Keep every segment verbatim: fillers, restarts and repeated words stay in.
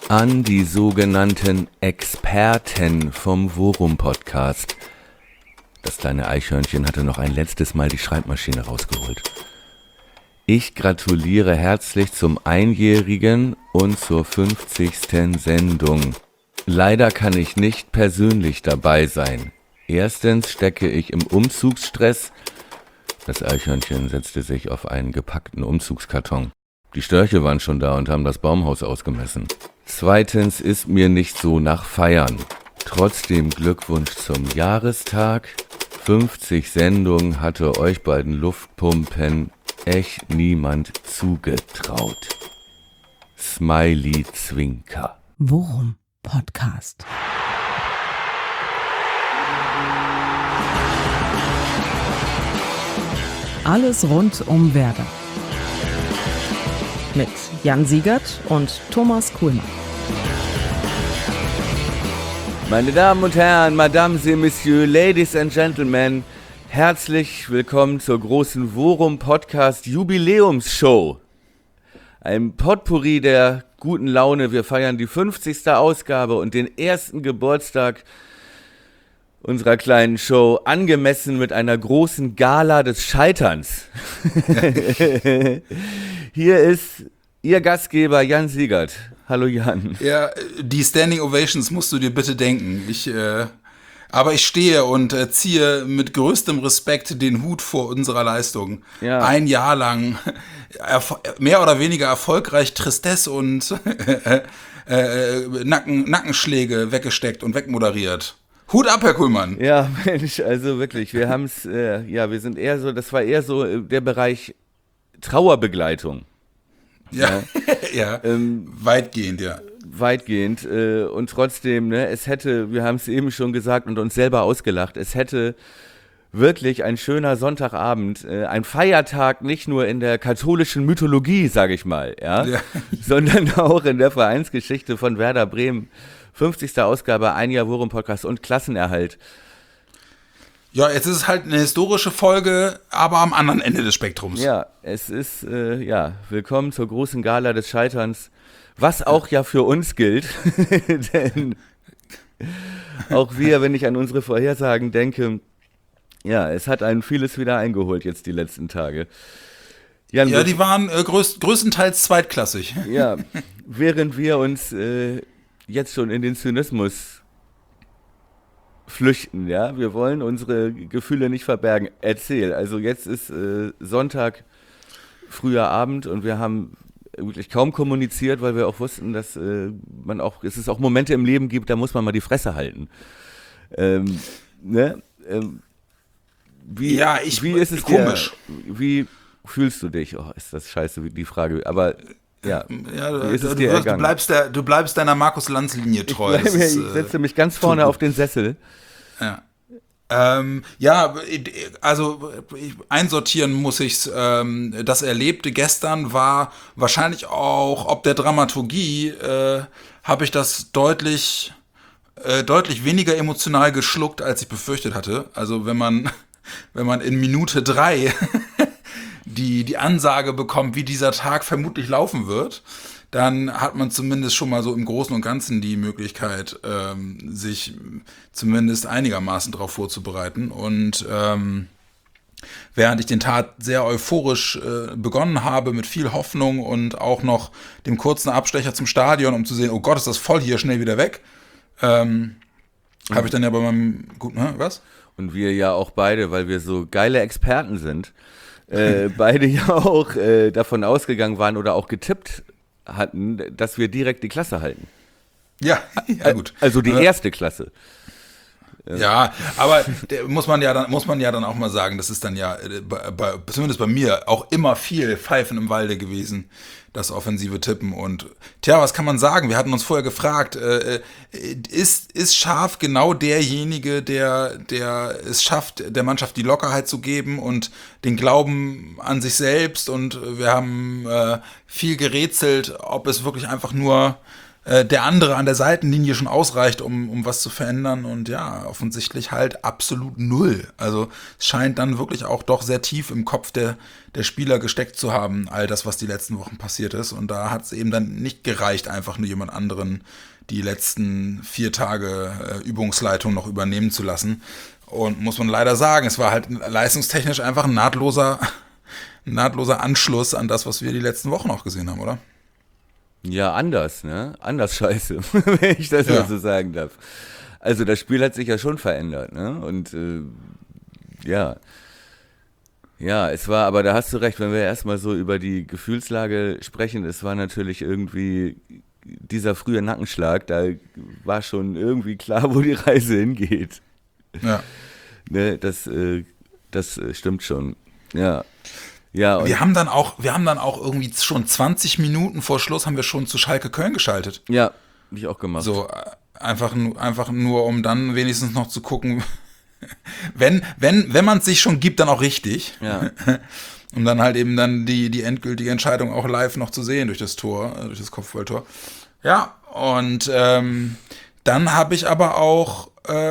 an die sogenannten Experten vom Worum-Podcast. Das kleine Eichhörnchen hatte noch ein letztes Mal die Schreibmaschine rausgeholt. Ich gratuliere herzlich zum Einjährigen und zur fünfzigsten Sendung. Leider kann ich nicht persönlich dabei sein. Erstens stecke ich im Umzugsstress. Das Eichhörnchen setzte sich auf einen gepackten Umzugskarton. Die Störche waren schon da und haben das Baumhaus ausgemessen. Zweitens ist mir nicht so nach Feiern. Trotzdem Glückwunsch zum Jahrestag. fünfzig Sendungen hatte euch beiden Luftpumpen echt niemand zugetraut. Smiley Zwinker. Worum Podcast. Alles rund um Werder. Mit Jan Siegert und Thomas Kuhlmann. Meine Damen und Herren, Mesdames et Messieurs, Ladies and Gentlemen, herzlich willkommen zur großen Worum Podcast Jubiläumsshow. Ein Potpourri der guten Laune. Wir feiern die fünfzigste Ausgabe und den ersten Geburtstag unserer kleinen Show, angemessen mit einer großen Gala des Scheiterns. Hier ist Ihr Gastgeber Jan Siegert. Hallo Jan. Ja, die Standing Ovations musst du dir bitte denken. Ich, äh, aber ich stehe und äh, ziehe mit größtem Respekt den Hut vor unserer Leistung. Ja. Ein Jahr lang erfo- mehr oder weniger erfolgreich Tristesse und äh, äh, Nacken, Nackenschläge weggesteckt und wegmoderiert. Hut ab, Herr Kuhlmann. Ja, Mensch, also wirklich, wir haben es, äh, ja, wir sind eher so, das war eher so der Bereich Trauerbegleitung. Ja, ja, ja. Ähm, weitgehend, ja. Weitgehend äh, und trotzdem, ne, es hätte, wir haben es eben schon gesagt und uns selber ausgelacht, es hätte wirklich ein schöner Sonntagabend, äh, ein Feiertag nicht nur in der katholischen Mythologie, sage ich mal, ja, ja, sondern auch in der Vereinsgeschichte von Werder Bremen. fünfzigste Ausgabe, ein Jahr Worum Podcast und Klassenerhalt. Ja, jetzt ist es halt eine historische Folge, aber am anderen Ende des Spektrums. Ja, es ist, äh, ja, willkommen zur großen Gala des Scheiterns, was auch ja für uns gilt, denn auch wir, wenn ich an unsere Vorhersagen denke, ja, es hat einen vieles wieder eingeholt jetzt die letzten Tage. Jan, ja, die waren äh, größ- größtenteils zweitklassig. Ja, während wir uns äh, jetzt schon in den Zynismus flüchten, ja, wir wollen unsere Gefühle nicht verbergen. Erzähl, also jetzt ist äh, Sonntag, früher Abend und wir haben wirklich kaum kommuniziert, weil wir auch wussten, dass äh, man auch, es ist auch Momente im Leben gibt, da muss man mal die Fresse halten. Ähm, ne? Ähm, wie, ja, ich, wie ist es komisch. Dir, wie fühlst du dich? Oh, ist das scheiße, die Frage, aber ja, ja, wie ist es dir wirst, ergangen? Du bleibst, der, du bleibst deiner Markus-Lanz-Linie treu. Ich, bleib, ist, ich setze mich ganz vorne auf den Sessel. Ja. Ähm, ja, also einsortieren muss ich's. Ähm, das Erlebte gestern war wahrscheinlich auch, ob der Dramaturgie, äh, habe ich das deutlich, äh, deutlich weniger emotional geschluckt, als ich befürchtet hatte. Also wenn man, wenn man in Minute drei die, die Ansage bekommt, wie dieser Tag vermutlich laufen wird, dann hat man zumindest schon mal so im Großen und Ganzen die Möglichkeit, ähm, sich zumindest einigermaßen darauf vorzubereiten. Und ähm, während ich den Tag sehr euphorisch äh, begonnen habe, mit viel Hoffnung und auch noch dem kurzen Abstecher zum Stadion, um zu sehen, oh Gott, ist das voll hier, schnell wieder weg, ähm, mhm. habe ich dann ja bei meinem, gut, ne, was? Und wir ja auch beide, weil wir so geile Experten sind, äh, beide ja auch äh, davon ausgegangen waren oder auch getippt hatten, dass wir direkt die Klasse halten. Ja, ja gut. Also die erste Klasse. Ja, aber muss man ja dann muss man ja dann auch mal sagen, das ist dann ja bei, bei, zumindest bei mir auch immer viel Pfeifen im Walde gewesen, das offensive Tippen. Und tja, was kann man sagen? Wir hatten uns vorher gefragt, äh, ist ist Scharf genau derjenige, der der es schafft, der Mannschaft die Lockerheit zu geben und den Glauben an sich selbst? Und wir haben äh, viel gerätselt, ob es wirklich einfach nur äh, der andere an der Seitenlinie schon ausreicht, um, um was zu verändern. Und ja, offensichtlich halt absolut null. Also es scheint dann wirklich auch doch sehr tief im Kopf der, der Spieler gesteckt zu haben, all das, was die letzten Wochen passiert ist. Und da hat es eben dann nicht gereicht, einfach nur jemand anderen die letzten vier Tage äh, Übungsleitung noch übernehmen zu lassen. Und muss man leider sagen, es war halt leistungstechnisch einfach ein nahtloser, ein nahtloser Anschluss an das, was wir die letzten Wochen auch gesehen haben, oder? Ja, anders, ne? Anders scheiße, wenn ich das Ja. mal so sagen darf. Also das Spiel hat sich ja schon verändert, ne? Und äh, ja. Ja, es war, aber da hast du recht, wenn wir erstmal so über die Gefühlslage sprechen, es war natürlich irgendwie dieser frühe Nackenschlag, da war schon irgendwie klar, wo die Reise hingeht. Ja. Ne, das, äh, das äh, stimmt schon. Ja. Ja, und Wir haben dann auch, wir haben dann auch irgendwie schon zwanzig Minuten vor Schluss haben wir schon zu Schalke Köln geschaltet. ja, hab ich auch gemacht. So, äh, einfach, nu- einfach nur, um dann wenigstens noch zu gucken, wenn, wenn, wenn man es sich schon gibt, dann auch richtig. Ja. Um dann halt eben dann die, die endgültige Entscheidung auch live noch zu sehen durch das Tor, äh, durch das Kopfballtor. Ja, und ähm, dann habe ich aber auch äh,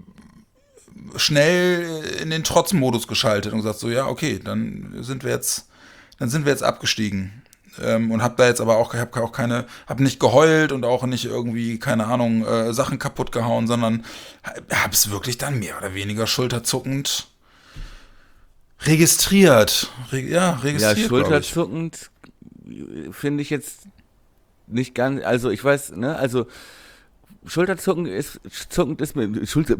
schnell in den Trotzmodus geschaltet und gesagt so, ja, okay, dann sind wir jetzt, dann sind wir jetzt abgestiegen. Ähm, und habe da jetzt aber auch, habe auch keine, habe nicht geheult und auch nicht irgendwie, keine Ahnung, äh, Sachen kaputt gehauen, sondern habe es wirklich dann mehr oder weniger schulterzuckend registriert. Re ja, Ja, registriert, glaub ich. schulterzuckend finde ich jetzt nicht ganz, also ich weiß, ne, also Schulterzucken ist, zuckend ist mir, Schulter,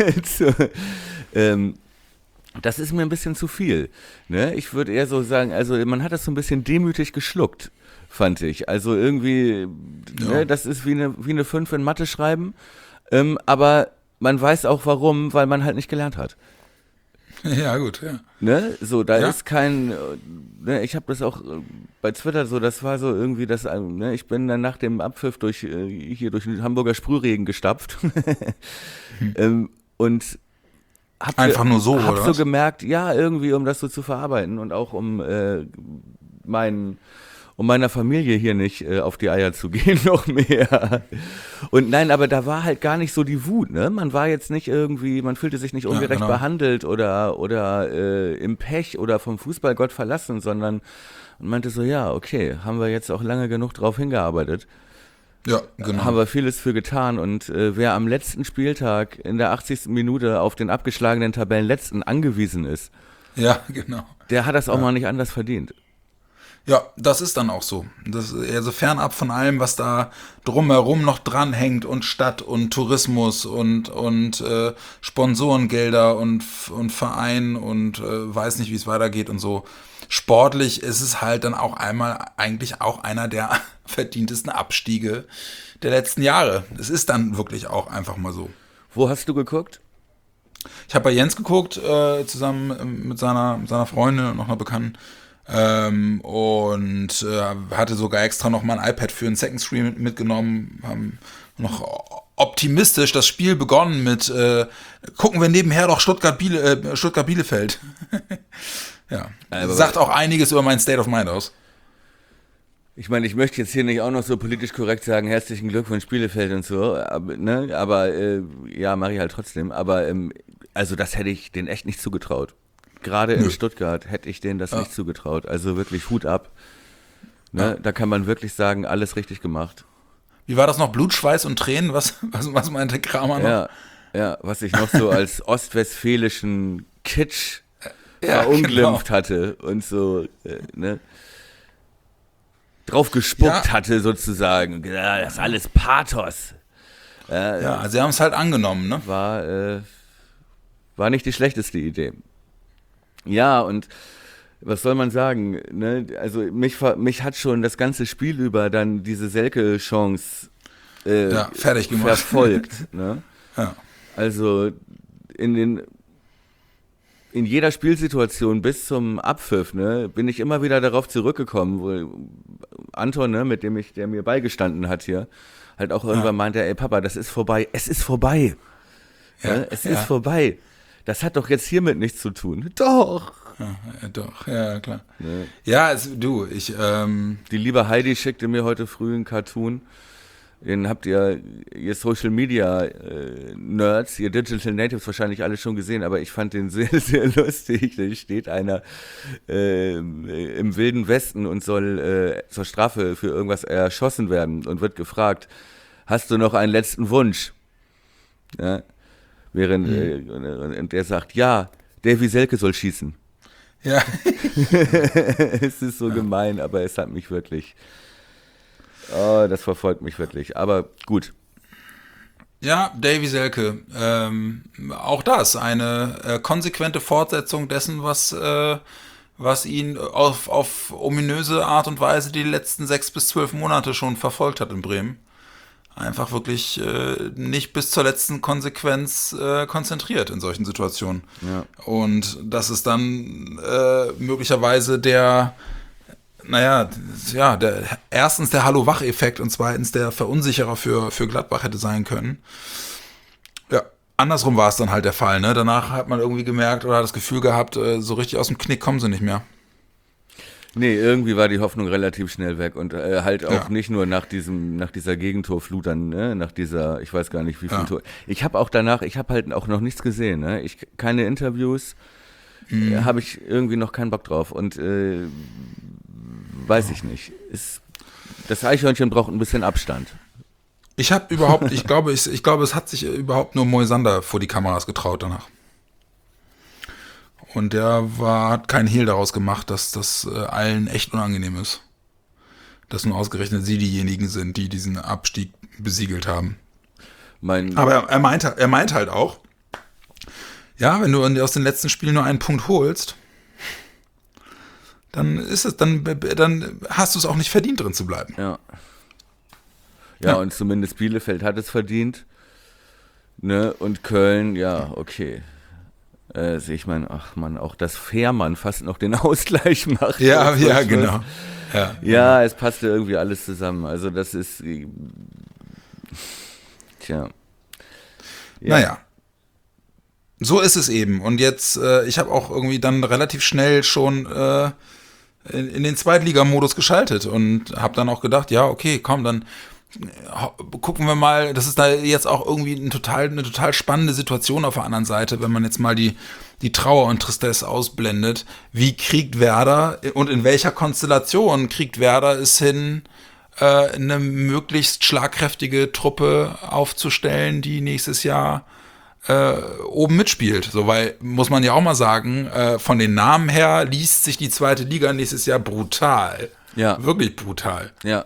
ähm, das ist mir ein bisschen zu viel, ne, ich würde eher so sagen, also man hat das so ein bisschen demütig geschluckt, fand ich, also irgendwie, Ja. ne, das ist wie eine, wie eine fünf in Mathe schreiben, ähm, aber man weiß auch warum, weil man halt nicht gelernt hat. Ja, gut, ja. Ne, so, da Ja. ist kein, äh, ne, ich habe das auch äh, bei Twitter so, das war so irgendwie das, äh, ne, ich bin dann nach dem Abpfiff durch, äh, hier durch den Hamburger Sprühregen gestapft ähm, und hab Einfach nur so, hab oder so was? gemerkt, ja, irgendwie, um das so zu verarbeiten und auch um äh, meinen um meiner Familie hier nicht äh, auf die Eier zu gehen, noch mehr. Und nein, aber da war halt gar nicht so die Wut, ne? Man war jetzt nicht irgendwie, man fühlte sich nicht ungerecht genau. behandelt oder, oder äh, im Pech oder vom Fußballgott verlassen, sondern man meinte so, ja, okay, haben wir jetzt auch lange genug drauf hingearbeitet. Ja, genau. Haben wir vieles für getan und äh, wer am letzten Spieltag in der achtzigsten Minute auf den abgeschlagenen Tabellenletzten angewiesen ist, Ja, genau. der hat das auch mal nicht anders verdient. Ja, das ist dann auch so. Das ist also fernab von allem, was da drumherum noch dranhängt und Stadt und Tourismus und, und äh, Sponsorengelder und, und Verein und äh, weiß nicht, wie es weitergeht und so. Sportlich ist es halt dann auch einmal eigentlich auch einer der verdientesten Abstiege der letzten Jahre. Es ist dann wirklich auch einfach mal so. Wo hast du geguckt? Ich habe bei Jens geguckt, äh, zusammen ähm, mit seiner, mit seiner Freundin und noch einer Bekannten. Ähm, und äh, hatte sogar extra noch mal ein iPad für einen Second Screen mitgenommen. Haben noch optimistisch das Spiel begonnen mit äh, gucken wir nebenher doch Stuttgart, Biele, äh, Stuttgart Bielefeld. Ja, Aber- sagt auch einiges über mein State of Mind aus. Ich meine, ich möchte jetzt hier nicht auch noch so politisch korrekt sagen, herzlichen Glückwunsch Bielefeld und so, aber, ne, aber äh, ja, mache ich halt trotzdem. Aber ähm, also das hätte ich denen echt nicht zugetraut. Gerade in Nö. Stuttgart hätte ich denen das Ja. nicht zugetraut. Also wirklich Hut ab. Ne, Ja. Da kann man wirklich sagen, alles richtig gemacht. Wie war das noch? Blut, Schweiß und Tränen? Was, was, was meinte Kramer noch? Ja, ja, was ich noch so als ostwestfälischen Kitsch Ja, verunglimpft genau. hatte und so, äh, ne, drauf gespuckt Ja. hatte sozusagen. Ja, das ist alles Pathos. Äh, Ja, sie haben es halt angenommen, ne? war, äh, war nicht die schlechteste Idee. Ja, und was soll man sagen, ne? Also mich, ver- mich hat schon das ganze Spiel über dann diese Selke-Chance äh, Ja, fertig gemacht. verfolgt. Ne? Ja. Also in den in jeder Spielsituation bis zum Abpfiff, ne, bin ich immer wieder darauf zurückgekommen, wo Anton, ne, mit dem ich, der mir beigestanden hat hier, halt auch irgendwann meinte, ey Papa, das ist vorbei, es ist vorbei. Ja, ne? Es ja. ist vorbei. Das hat doch jetzt hiermit nichts zu tun. Doch. Ja, ja, doch, ja, klar. Ne? Ja, es, du, ich, ähm, Die liebe Heidi schickte mir heute früh einen Cartoon, Den habt ihr, ihr Social Media äh, Nerds, ihr Digital Natives wahrscheinlich alle schon gesehen, aber ich fand den sehr, sehr lustig. Da steht einer äh, im Wilden Westen und soll äh, zur Strafe für irgendwas erschossen werden und wird gefragt, hast du noch einen letzten Wunsch? Ja, während mhm. äh, und der sagt, ja, Davy Selke soll schießen. Ja. Es ist so ja. gemein, aber es hat mich wirklich, oh, das verfolgt mich wirklich, aber gut. Ja, Davy Selke, ähm, auch das, eine äh, konsequente Fortsetzung dessen, was, äh, was ihn auf, auf ominöse Art und Weise die letzten sechs bis zwölf Monate schon verfolgt hat in Bremen. Einfach wirklich äh, nicht bis zur letzten Konsequenz äh, konzentriert in solchen Situationen. Ja. Und das ist dann äh, möglicherweise der, naja, ja, der, erstens der Hallo-Wach-Effekt und zweitens der Verunsicherer für, für Gladbach hätte sein können. Ja, andersrum war es dann halt der Fall. Ne? Danach hat man irgendwie gemerkt oder hat das Gefühl gehabt, äh, so richtig aus dem Knick kommen sie nicht mehr. Nee, irgendwie war die Hoffnung relativ schnell weg und äh, halt auch Ja. nicht nur nach diesem, nach dieser Gegentorflut dann, ne? Nach dieser, ich weiß gar nicht wie viel Ja. Tor. Ich habe auch danach, ich habe halt auch noch nichts gesehen, ne? Ich keine Interviews, Mhm. äh, habe ich irgendwie noch keinen Bock drauf und äh, weiß ich nicht. Ist, das Eichhörnchen braucht ein bisschen Abstand. Ich habe überhaupt, ich glaube, ich, ich glaube, es hat sich überhaupt nur Moisander vor die Kameras getraut danach. Und der war, hat keinen Hehl daraus gemacht, dass das äh, allen echt unangenehm ist. Dass nur ausgerechnet sie diejenigen sind, die diesen Abstieg besiegelt haben. Mein, Aber er, er, meint, er meint halt auch, ja, wenn du aus den letzten Spielen nur einen Punkt holst, dann ist es, dann, dann hast du es auch nicht verdient, drin zu bleiben. ja. ja. Ja, und zumindest Bielefeld hat es verdient. Ne? Und Köln, ja, okay. Äh, ich meine, ach man, auch dass Fährmann fast noch den Ausgleich macht. Ja, ja, Schluss. genau. Ja, Ja, es passte irgendwie alles zusammen. Also das ist, tja. Ja. Naja. So ist es eben. Und jetzt, äh, ich habe auch irgendwie dann relativ schnell schon äh, in, in den Zweitligamodus geschaltet und habe dann auch gedacht, ja, okay, komm, dann äh, gucken wir mal, das ist da jetzt auch irgendwie ein total, eine total spannende Situation auf der anderen Seite, wenn man jetzt mal die, die Trauer und Tristesse ausblendet. Wie kriegt Werder und in welcher Konstellation kriegt Werder es hin, äh, eine möglichst schlagkräftige Truppe aufzustellen, die nächstes Jahr äh, oben mitspielt. So, weil, muss man ja auch mal sagen, äh, von den Namen her liest sich die zweite Liga nächstes Jahr brutal. Ja. Wirklich brutal. Ja.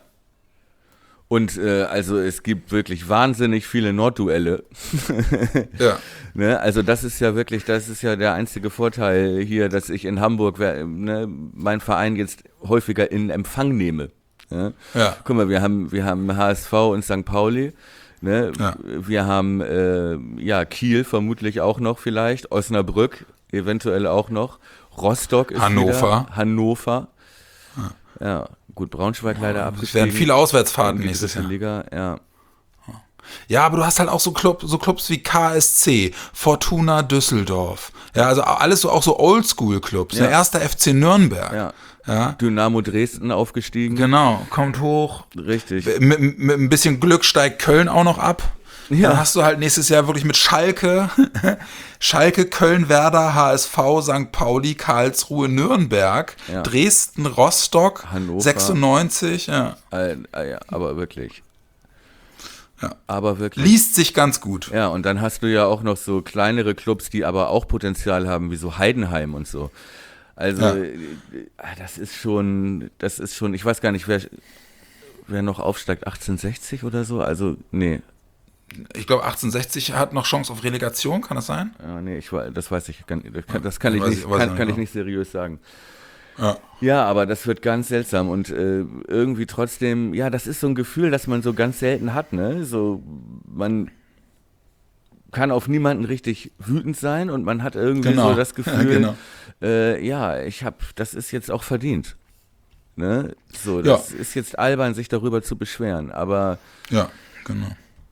Und äh, also es gibt wirklich wahnsinnig viele Nordduelle. Ja. Ne? Also das ist ja wirklich, das ist ja der einzige Vorteil hier, dass ich in Hamburg ne, meinen Verein jetzt häufiger in Empfang nehme. Ne? Ja. Guck mal, wir haben, wir haben H S V und Sankt Pauli. Ne? Ja. Wir haben äh, ja Kiel vermutlich auch noch vielleicht, Osnabrück eventuell auch noch, Rostock ist Hannover. wieder, Hannover. Ja. ja, gut, Braunschweig leider Es abgestiegen. werden viele Auswärtsfahrten in die nächstes dritte Jahr. Liga, ja. Ja, aber du hast halt auch so, Club, so Clubs wie K S C, Fortuna Düsseldorf. Ja, also alles so auch so Oldschool-Clubs. Ja. Der erste F C Nürnberg. Ja. Ja. Dynamo Dresden aufgestiegen. Genau, kommt hoch. Richtig. Mit, mit ein bisschen Glück steigt Köln auch noch ab. Ja. Dann hast du halt nächstes Jahr wirklich mit Schalke, Schalke, Köln, Werder, H S V, Sankt Pauli, Karlsruhe, Nürnberg, Ja. Dresden, Rostock, Hannover. sechsundneunzig. Ja. Äh, äh, ja, aber wirklich. Ja. Aber wirklich. Liest sich ganz gut. Ja, und dann hast du ja auch noch so kleinere Clubs, die aber auch Potenzial haben, wie so Heidenheim und so. Also, Ja. äh, das ist schon, das ist schon, ich weiß gar nicht, wer, wer noch aufsteigt, achtzehnhundertsechzig oder so? Also, nee. Ich glaube, achtzehnhundertsechzig hat noch Chance auf Relegation, kann das sein? Ja, nee, ich, wei- das weiß ich, kann, das kann, das kann ich Weiß nicht, ich- weiß kann, ich kann nicht, ich nicht seriös sagen. Ja. Ja, aber das wird ganz seltsam und äh, irgendwie trotzdem, ja, das ist so ein Gefühl, das man so ganz selten hat, ne? So, man kann auf niemanden richtig wütend sein und man hat irgendwie Genau. so das Gefühl, Ja, genau. äh, ja, ich habe, das ist jetzt auch verdient. Ne? So, das Ja. ist jetzt albern, sich darüber zu beschweren, aber Ja, genau.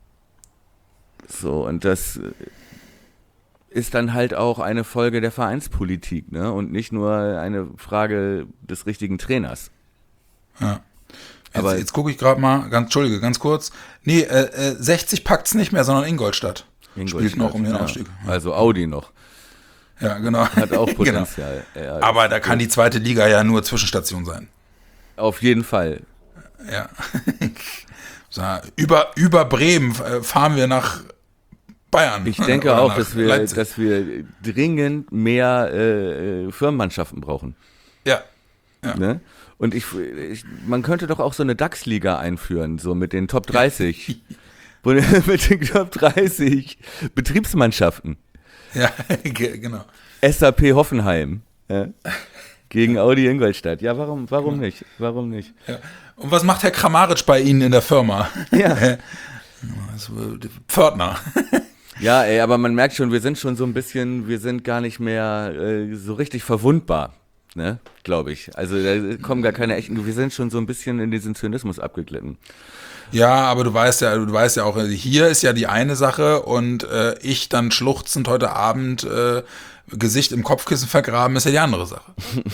so, und das ist dann halt auch eine Folge der Vereinspolitik, ne? Und nicht nur eine Frage des richtigen Trainers. Ja. Jetzt, Aber jetzt gucke ich gerade mal, ganz, Entschuldige, ganz kurz. Nee, äh, äh, sechzig packt's nicht mehr, sondern Ingolstadt. Ingolstadt, Spielt noch um den ja. Aufstieg. Also Audi noch. Ja, genau. Hat auch Genau. Potenzial. Ja, Aber da kann die zweite Liga ja nur Zwischenstation sein. auf jeden Fall. Ja. So, über, über Bremen äh, fahren wir nach Bayern. Ich denke Oder auch, nach dass wir, Leipzig. dass wir dringend mehr äh, Firmenmannschaften brauchen. Ja. Ja. Ne? Und ich, ich, man könnte doch auch so eine DAX-Liga einführen, so mit den Top dreißig. Wo, mit den Top dreißig Betriebsmannschaften. Ja, ge- genau. S A P Hoffenheim. Ja? Gegen Audi Ingolstadt. Ja, warum, warum nicht? Warum nicht? Ja. Und was macht Herr Kramaric bei Ihnen in der Firma? Ja. Pförtner. Ja, ey, aber man merkt schon, wir sind schon so ein bisschen, wir sind gar nicht mehr äh, so richtig verwundbar, ne, glaube ich. Also da kommen gar keine echten, wir sind schon so ein bisschen in diesen Zynismus abgeglitten. Ja, aber du weißt ja, du weißt ja auch, hier ist ja die eine Sache und äh, ich dann schluchzend heute Abend äh, Gesicht im Kopfkissen vergraben, ist ja die andere Sache.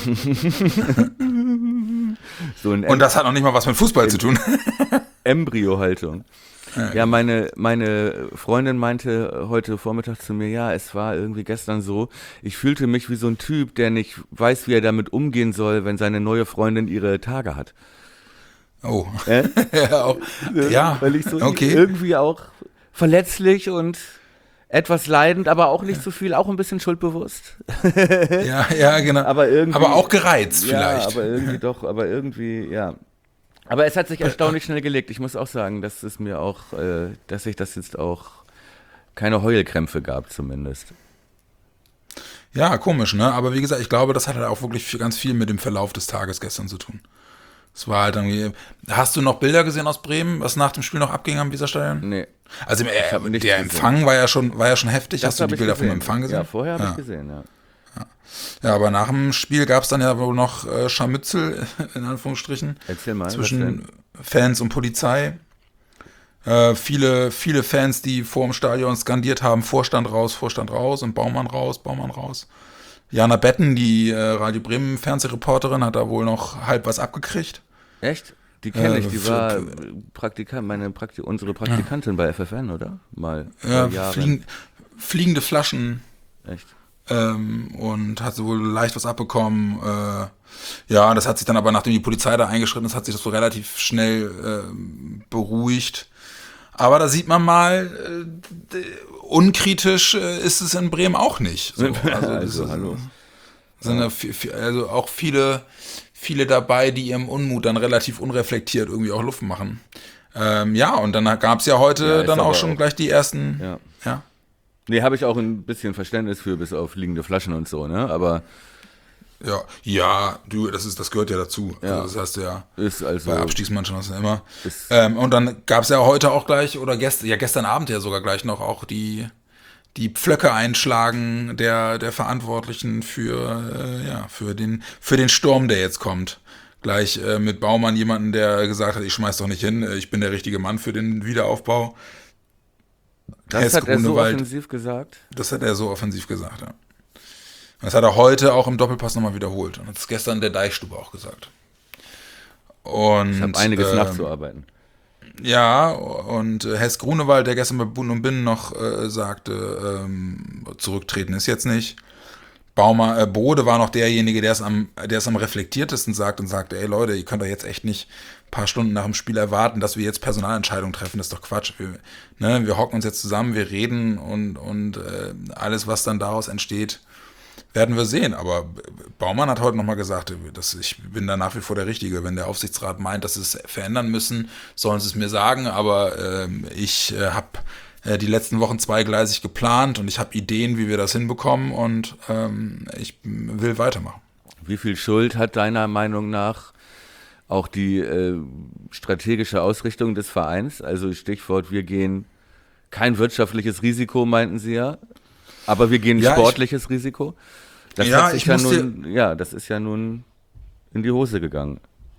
So ein Und das hat noch nicht mal was mit Fußball zu tun. Embryohaltung. Ja, meine, meine Freundin meinte heute Vormittag zu mir, ja, es war irgendwie gestern so, ich fühlte mich wie so ein Typ, der nicht weiß, wie er damit umgehen soll, wenn seine neue Freundin ihre Tage hat. Oh. Äh? ja, auch, ja, Weil ich so okay. irgendwie auch verletzlich und etwas leidend, aber auch nicht zu viel, auch ein bisschen schuldbewusst. Ja, ja, genau. Aber irgendwie, aber auch gereizt ja, vielleicht. aber irgendwie doch, aber irgendwie, ja. Aber es hat sich erstaunlich schnell gelegt. Ich muss auch sagen, dass es mir auch, äh, dass sich das jetzt auch keine Heulkrämpfe gab zumindest. Ja, komisch, ne? Aber wie gesagt, ich glaube, das hat halt auch wirklich ganz viel mit dem Verlauf des Tages gestern zu tun. Es war halt irgendwie. Hast du noch Bilder gesehen aus Bremen, was nach dem Spiel noch abging am Weserstadion? Nee. Also äh, hab nichts der gesehen. Empfang war ja schon, war ja schon heftig. Das Hast du hab die ich Bilder gesehen. vom Empfang gesehen? Ja, vorher habe Ja. ich gesehen, ja. Ja, aber nach dem Spiel gab es dann ja wohl noch äh, Scharmützel, in Anführungsstrichen, Erzähl mal. was zwischen denn? Fans und Polizei. Äh, viele, viele Fans, die vor dem Stadion skandiert haben, Vorstand raus, Vorstand raus und Baumann raus, Baumann raus. Jana Betten, die äh, Radio Bremen Fernsehreporterin, hat da wohl noch halb was abgekriegt. Echt? Die kenne Äh, ich, die für- war Praktikant, meine Prakti unsere Praktikantin bei F F N, oder? Mal Ja, vor Jahren. fliegen, fliegende Flaschen Echt? ähm, und hat so wohl leicht was abbekommen. Äh, ja, das hat sich dann aber, nachdem die Polizei da eingeschritten ist, hat sich das so relativ schnell ähm, beruhigt. Aber da sieht man mal, äh, d- unkritisch äh, ist es in Bremen auch nicht. So, also, das Also, ist, hallo. sind ja vi- vi- also auch viele, viele dabei, die ihrem Unmut dann relativ unreflektiert irgendwie auch Luft machen. Ähm, ja, und dann gab es ja heute Ja, ist dann auch aber schon auch- gleich die ersten. Ja. Ja. Nee, habe ich auch ein bisschen Verständnis für, bis auf liegende Flaschen und so, ne? Aber Ja, ja, du, das ist, das gehört ja dazu. Ja. Also das hast du ja ist also. bei Abstiegsmannschaften hast du ja immer. Ist- Ähm, und dann gab es ja heute auch gleich, oder gestern, ja gestern Abend ja sogar gleich noch auch die, die Pflöcke einschlagen der, der Verantwortlichen für, äh, ja, für den, für den Sturm, der jetzt kommt. Gleich äh, mit Baumann jemanden, der gesagt hat, ich schmeiß doch nicht hin, äh, ich bin der richtige Mann für den Wiederaufbau. Das Hess hat er so Grunewald. offensiv gesagt. Das hat er so offensiv gesagt, ja. Das hat er heute auch im Doppelpass nochmal wiederholt. Und hat es gestern in der Deichstube auch gesagt. Und, Ich habe einiges ähm, nachzuarbeiten. Ja, und äh, Hess Grunewald, der gestern bei Bund und Binnen noch äh, sagte, ähm, zurücktreten ist jetzt nicht. Baumer, äh, Bode war noch derjenige, der es am, der es am reflektiertesten sagt und sagte, ey Leute, ihr könnt doch jetzt echt nicht ein paar Stunden nach dem Spiel erwarten, dass wir jetzt Personalentscheidungen treffen, das ist doch Quatsch. Wir, ne, wir hocken uns jetzt zusammen, wir reden und, und äh, alles, was dann daraus entsteht, werden wir sehen. Aber Baumann hat heute nochmal gesagt, dass ich bin da nach wie vor der Richtige. Wenn der Aufsichtsrat meint, dass sie es verändern müssen, sollen sie es mir sagen. Aber ähm, ich äh, habe äh, die letzten Wochen zweigleisig geplant und ich habe Ideen, wie wir das hinbekommen und ähm, ich will weitermachen. Wie viel Schuld hat deiner Meinung nach auch die äh, strategische Ausrichtung des Vereins? Also Stichwort, wir gehen kein wirtschaftliches Risiko, meinten sie ja. Aber wir gehen Ja, sportliches ich, Risiko. Das ja, hat sich ich ja muss nun, ja, das ist ja nun in die Hose gegangen.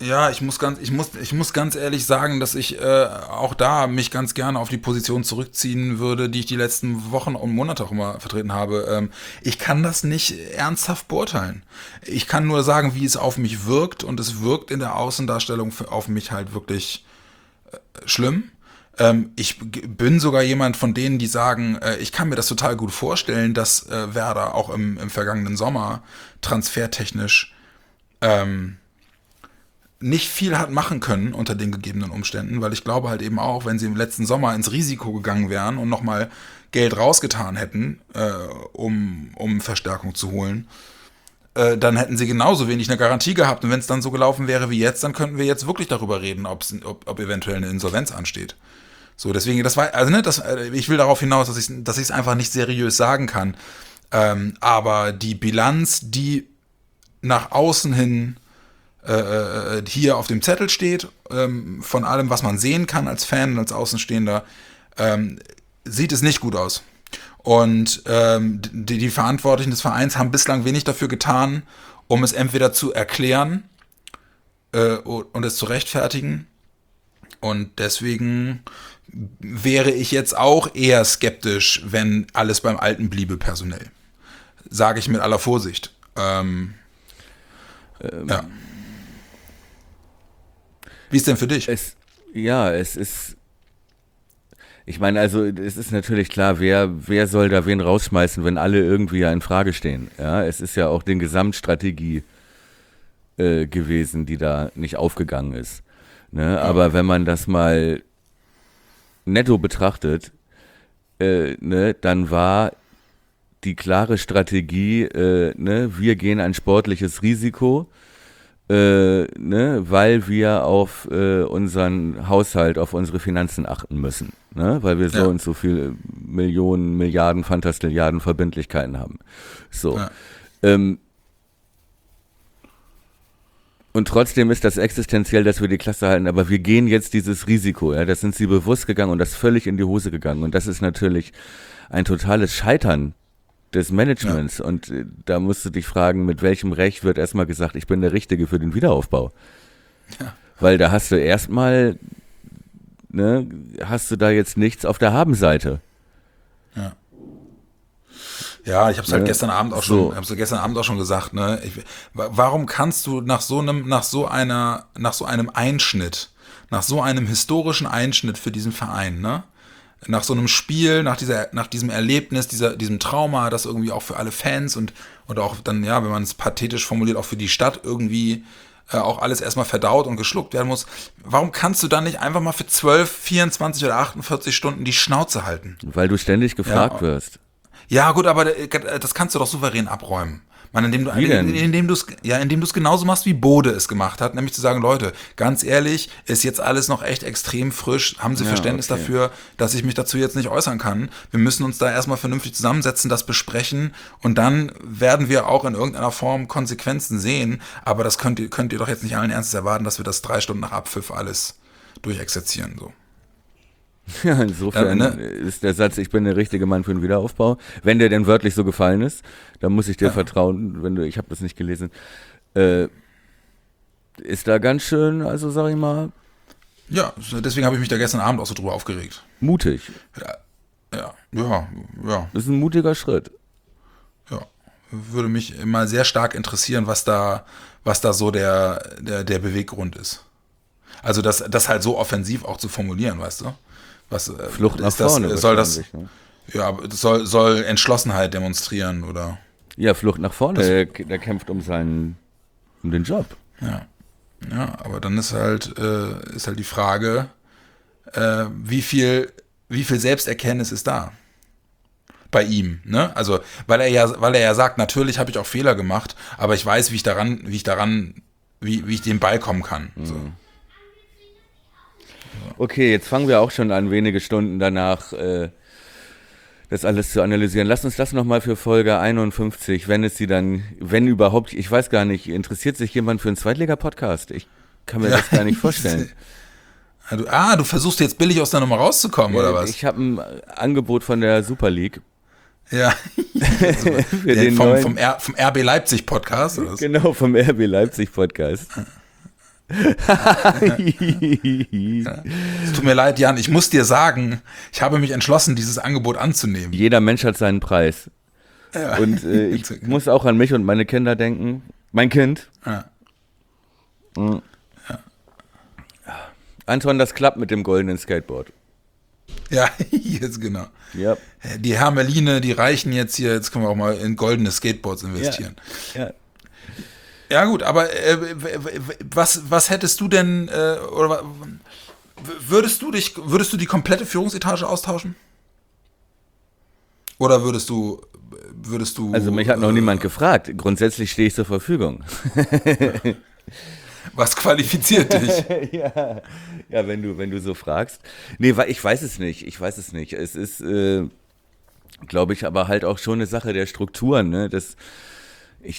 Ja, ich muss ganz, ich muss, ich muss ganz ehrlich sagen, dass ich äh, auch da mich ganz gerne auf die Position zurückziehen würde, die ich die letzten Wochen und Monate auch immer vertreten habe. Ähm, ich kann das nicht ernsthaft beurteilen. Ich kann nur sagen, wie es auf mich wirkt, und es wirkt in der Außendarstellung auf mich halt wirklich äh, schlimm. Ähm, ich g- bin sogar jemand von denen, die sagen, äh, ich kann mir das total gut vorstellen, dass äh, Werder auch im, im vergangenen Sommer transfertechnisch ähm, nicht viel hat machen können unter den gegebenen Umständen, weil ich glaube halt eben auch, wenn sie im letzten Sommer ins Risiko gegangen wären und nochmal Geld rausgetan hätten, äh, um, um Verstärkung zu holen, äh, dann hätten sie genauso wenig eine Garantie gehabt. Und wenn es dann so gelaufen wäre wie jetzt, dann könnten wir jetzt wirklich darüber reden, ob's, ob, ob eventuell eine Insolvenz ansteht. So, deswegen, das war, also ne, das, ich will darauf hinaus, dass ich es dass ich's einfach nicht seriös sagen kann. Ähm, aber die Bilanz, die nach außen hin äh, hier auf dem Zettel steht, ähm, von allem, was man sehen kann als Fan und als Außenstehender, ähm, sieht es nicht gut aus. Und ähm, die, die Verantwortlichen des Vereins haben bislang wenig dafür getan, um es entweder zu erklären äh, und es zu rechtfertigen. Und deswegen wäre ich jetzt auch eher skeptisch, wenn alles beim Alten bliebe personell. Sage ich mit aller Vorsicht. Ähm, ähm, ja. Wie ist denn für dich? Es, ja, es ist, ich meine, also es ist natürlich klar, wer, wer soll da wen rausschmeißen, wenn alle irgendwie ja in Frage stehen. Ja, es ist ja auch die Gesamtstrategie äh, gewesen, die da nicht aufgegangen ist. Ne? Aber wenn man das mal netto betrachtet, äh, ne, dann war die klare Strategie, äh, ne, wir gehen ein sportliches Risiko, Äh, ne, weil wir auf äh, unseren Haushalt, auf unsere Finanzen achten müssen, ne, weil wir so Ja. und so viele Millionen, Milliarden, Fantastilliarden Verbindlichkeiten haben. So. Ja. Ähm, und trotzdem ist das existenziell, dass wir die Klasse halten, aber wir gehen jetzt dieses Risiko, ja, das sind sie bewusst gegangen und das ist völlig in die Hose gegangen und das ist natürlich ein totales Scheitern des Managements ja. Und äh, da musst du dich fragen, mit welchem Recht wird erstmal gesagt, ich bin der Richtige für den Wiederaufbau. Ja. Weil da hast du erstmal, ne, hast du da jetzt nichts auf der Habenseite. Ja. Ja, ich habe es halt Ja, gestern Abend auch so. schon, hab's gestern Abend auch schon gesagt, ne? Ich, wa- warum kannst du nach so einem, nach so einer, nach so einem Einschnitt, nach so einem historischen Einschnitt für diesen Verein, ne? Nach so einem Spiel, nach dieser, nach diesem Erlebnis, dieser, diesem Trauma, das irgendwie auch für alle Fans und, und auch dann, ja, wenn man es pathetisch formuliert, auch für die Stadt irgendwie äh, auch alles erstmal verdaut und geschluckt werden muss. Warum kannst du dann nicht einfach mal für zwölf, vierundzwanzig oder achtundvierzig Stunden die Schnauze halten? Weil du ständig gefragt Ja. wirst. Ja, gut, aber das kannst du doch souverän abräumen. Man, indem du, Wie denn? indem du es, ja, indem du es genauso machst, wie Bode es gemacht hat, nämlich zu sagen, Leute, ganz ehrlich, ist jetzt alles noch echt extrem frisch, haben Sie Ja, Verständnis okay. dafür, dass ich mich dazu jetzt nicht äußern kann. Wir müssen uns da erstmal vernünftig zusammensetzen, das besprechen und dann werden wir auch in irgendeiner Form Konsequenzen sehen, aber das könnt ihr, könnt ihr doch jetzt nicht allen Ernstes erwarten, dass wir das drei Stunden nach Abpfiff alles durchexerzieren, so. Ja, insofern Ja, ne? ist der Satz, ich bin der richtige Mann für den Wiederaufbau, wenn der denn wörtlich so gefallen ist, dann muss ich dir Ja. vertrauen, wenn du, ich habe das nicht gelesen, äh, ist da ganz schön, also sag ich mal, Ja, deswegen habe ich mich da gestern Abend auch so drüber aufgeregt. mutig. Ja, ja, ja, ja. Das ist ein mutiger Schritt. Ja, würde mich mal sehr stark interessieren, was da, was da so der, der, der Beweggrund ist. Also das, das halt so offensiv auch zu formulieren, weißt du? Was, äh, Flucht nach ist das, vorne. soll das, wahrscheinlich, ne? ja, das soll, soll Entschlossenheit demonstrieren, oder? Ja, Flucht nach vorne. Das- Der, der kämpft um seinen, um den Job. Ja. Ja, aber dann ist halt, äh, ist halt die Frage, äh, wie viel, wie viel Selbsterkenntnis ist da? Bei ihm, ne? Also, weil er ja, weil er ja sagt, natürlich habe ich auch Fehler gemacht, aber ich weiß, wie ich daran, wie ich daran, wie, wie ich den Ball kommen kann. So. Okay, jetzt fangen wir auch schon an, wenige Stunden danach äh, das alles zu analysieren. Lass uns das nochmal für Folge einundfünfzig, wenn es sie dann, wenn überhaupt, ich weiß gar nicht, interessiert sich jemand für einen Zweitliga-Podcast? Ich kann mir Ja. das gar nicht vorstellen. Ah, du, ah, du versuchst jetzt billig aus der Nummer rauszukommen, oder Äh, was? Ich habe ein Angebot von der Super League. Ja. Für den vom, neuen, vom, R, vom R B Leipzig Podcast, oder was? genau, vom R B Leipzig Podcast. Es tut mir leid, Jan, ich muss dir sagen, ich habe mich entschlossen, dieses Angebot anzunehmen. Jeder Mensch hat seinen Preis. Ja. Und äh, ich muss auch an mich und meine Kinder denken. Mein Kind. Ja. Mhm. Ja. Anton, das klappt mit dem goldenen Skateboard. Ja, jetzt genau. Ja. Die Hermeline, die reichen jetzt hier, jetzt können wir auch mal in goldene Skateboards investieren. Ja, ja. Ja gut, aber äh, was, was hättest du denn, äh, oder würdest du dich, würdest du die komplette Führungsetage austauschen? Oder würdest du, würdest du... Also mich hat noch äh, niemand gefragt. Grundsätzlich stehe ich zur Verfügung. Was qualifiziert dich? ja, ja, wenn du, wenn du so fragst. Nee, weil ich weiß es nicht. Ich weiß es nicht. Es ist, äh, glaube ich, aber halt auch schon eine Sache der Strukturen. Ne? Das, ich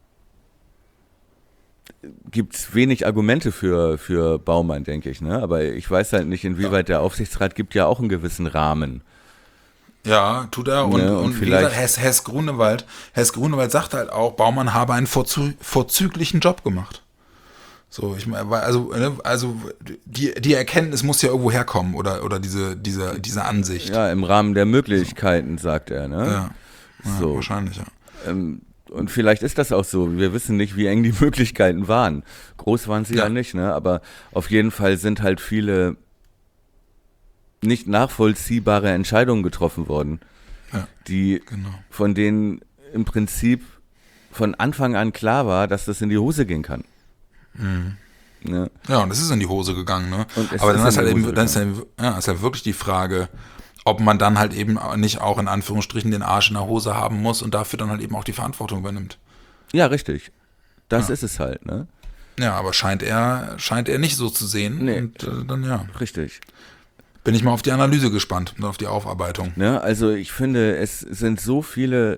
gibt wenig Argumente für, für Baumann, denke ich. Ne? Aber ich weiß halt nicht, inwieweit der Aufsichtsrat gibt ja auch einen gewissen Rahmen. Ja, tut er. Und, Ja, und und wie vielleicht- gesagt, Hess, Hess Grunewald, Hess Grunewald sagt halt auch, Baumann habe einen vorzü vorzüglichen Job gemacht. So, ich meine, also, ne, also die, die Erkenntnis muss ja irgendwo herkommen oder, oder diese, diese, diese Ansicht. Ja, im Rahmen der Möglichkeiten, sagt er. Ne? Ja, ja, So. wahrscheinlich, ja. Ähm, und vielleicht ist das auch so. Wir wissen nicht, wie eng die Möglichkeiten waren. Groß waren sie ja, Ja. nicht, ne? Aber auf jeden Fall sind halt viele nicht nachvollziehbare Entscheidungen getroffen worden, Ja, die genau. von denen im Prinzip von Anfang an klar war, dass das in die Hose gehen kann. Mhm. Ne? Ja, und es ist in die Hose gegangen, ne? Und es Aber ist dann ist in halt die eben, Hose dann ist halt, ja, ist halt wirklich die Frage, ob man dann halt eben nicht auch in Anführungsstrichen den Arsch in der Hose haben muss und dafür dann halt eben auch die Verantwortung übernimmt. Ja, richtig. Das Ja. ist es halt, ne? Ja, aber scheint er, scheint er nicht so zu sehen. Nee. Und äh, dann ja, Richtig. bin ich mal auf die Analyse gespannt und auf die Aufarbeitung. Ne? Also ich finde, es sind so viele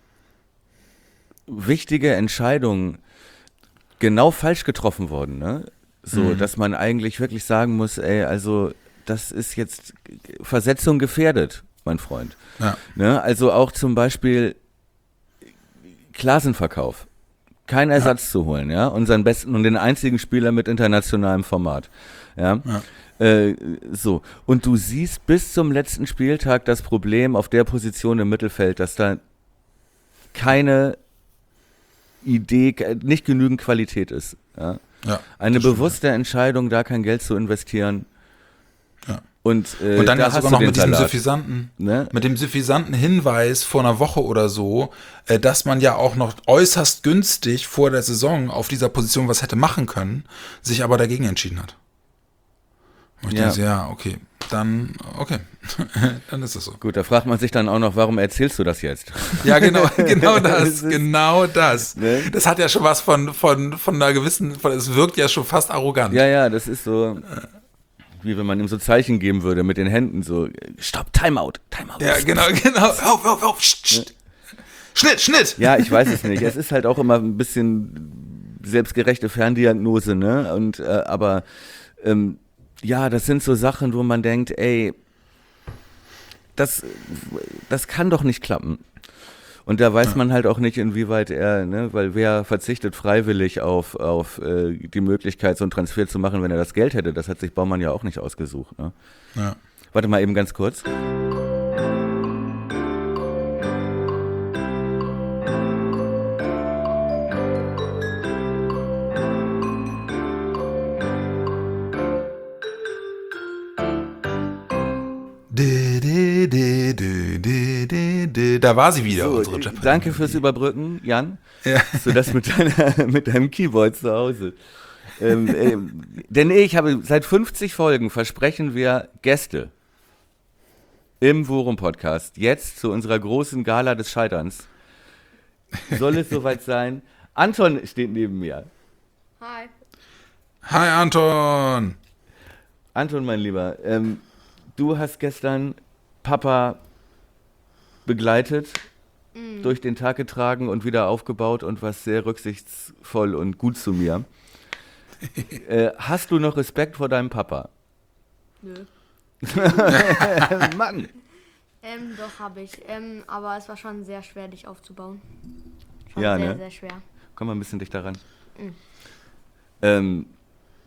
wichtige Entscheidungen genau falsch getroffen worden, ne? So, Mhm. dass man eigentlich wirklich sagen muss, ey, also das ist jetzt Versetzung gefährdet, mein Freund. Ja, Ne? Also auch zum Beispiel Klassenverkauf. Kein Ersatz zu holen, ja, unseren besten und den einzigen Spieler mit internationalem Format, ja. ja, Äh, so, und du siehst bis zum letzten Spieltag das Problem auf der Position im Mittelfeld, dass da keine Idee, nicht genügend Qualität ist. Ja? ja. Eine das stimmt, bewusste Entscheidung, da kein Geld zu investieren. Ja. Und, äh, Und dann da ja hast sogar du noch den mit diesem Salat, suffisanten, ne? mit dem suffisanten Hinweis vor einer Woche oder so, äh, dass man ja auch noch äußerst günstig vor der Saison auf dieser Position was hätte machen können, sich aber dagegen entschieden hat. Und ich Ja. denke so, ja, okay, dann, okay, dann ist es so. Gut, da fragt man sich dann auch noch, warum erzählst du das jetzt? Ja, genau, genau das, Das ist- genau das. Ne? Das hat ja schon was von, von, von einer gewissen, von, es wirkt ja schon fast arrogant. Ja, ja, das ist so, wie wenn man ihm so Zeichen geben würde mit den Händen, so, stopp, Timeout, Timeout. Ja, genau, genau. Auf, auf, auf. Schnitt, Schnitt, Schnitt. Ja, ich weiß es nicht. Es ist halt auch immer ein bisschen selbstgerechte Ferndiagnose, ne? Und, äh, aber, ähm, ja, das sind so Sachen, wo man denkt, ey, das, das kann doch nicht klappen. Und da weiß man halt auch nicht, inwieweit er, ne, weil wer verzichtet freiwillig auf, auf äh, die Möglichkeit, so einen Transfer zu machen, wenn er das Geld hätte. Das hat sich Baumann ja auch nicht ausgesucht. Ne? Ja. Warte mal eben ganz kurz. Di, di, di, di, di, di, di. Da war sie wieder, So, unsere äh, Jeopardy. danke fürs Überbrücken, Jan. Ja. So das mit, deiner, mit deinem Keyboard zu Hause. Ähm, ähm, denn ich habe seit fünfzig Folgen versprechen wir Gäste im Worum-Podcast. Jetzt zu unserer großen Gala des Scheiterns. Soll es soweit sein? Anton steht neben mir. Hi. Hi, Anton. Anton, mein Lieber, ähm, du hast gestern Papa begleitet, durch den Tag getragen und wieder aufgebaut und warst sehr rücksichtsvoll und gut zu mir. äh, hast du noch Respekt vor deinem Papa? Nö. Mann! Ähm, doch habe ich. Ähm, aber es war schon sehr schwer, dich aufzubauen. Schon Ja, sehr, ne? sehr schwer. Komm mal ein bisschen dichter ran. Mhm. Ähm,